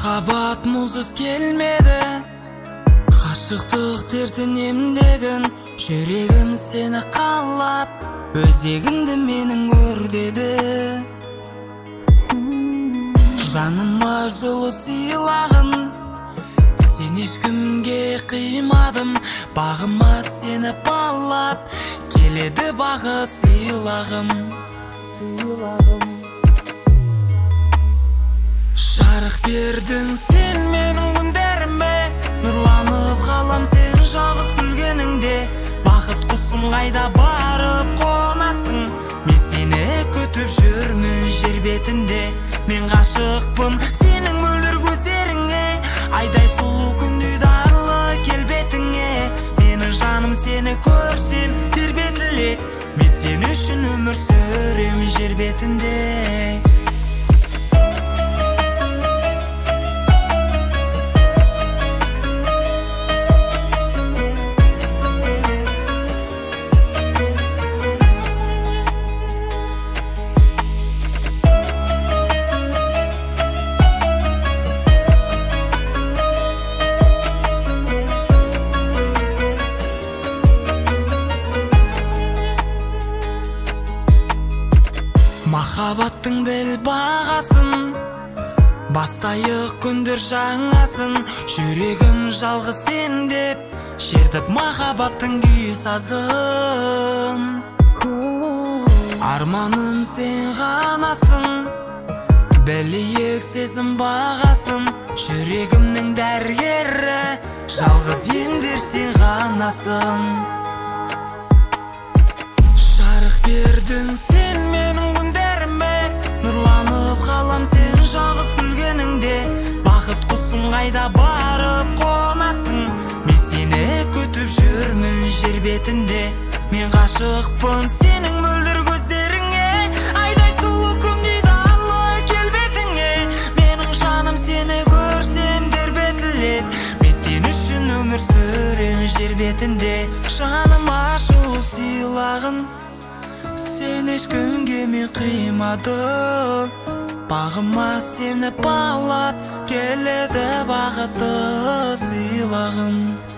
Махаббат музсыз келмеді, ғашықтық дертін емдеген. Жүрегім сені қалап, өзегімді менің өрдеді. Жаныма жылы сыйлағын, сен ешкімге қимадым. Бағыма сені балап, келеді бақыт сыйлағым. Жарық бердің сен менің күндеріме, нұрланып қалам сен жалғыз күлгеніңде. Бақыт құсым қайда барып қонасың, мен сені күтіп жүрмін жер бетінде. Мен ғашықпын сенің мөлдір көздеріңе, айдай сұлу күндей дарлы келбетіңе. Менің жаным сені көрсем тербетіледі, мен сен үшін өмір сүрем жер бетінде. Махаббаттың бел бағасын, бастайық күндер жаңасын. Жүрегім жалғыз сен деп шертіп махаббаттың күй сазын. Арманым сен ғанасың, білейік сезім бағасын. Жүрегімнің дәрігері, жалғыз емдер сен ғанасың. Жарық бердің сен менің күндеріме, нұрланып қалам сен жалғыз күлгеніңде. Бақыт құсым қайда барып қонасың, мен сені күтіп жүрмін жер бетінде. Мен ғашықпын сенің мөлдір көздеріңе, айдай сұлу күндей дарлы келбетіңе. Менің жаным сені көрсем тербетіледі, мен сен үшін өмір сүрем жер бетінде. Жаныма жылу сыйлағын, сен ешкімге мен қимадым. Бағыма сені балап, келеді бақытты сыйлағым.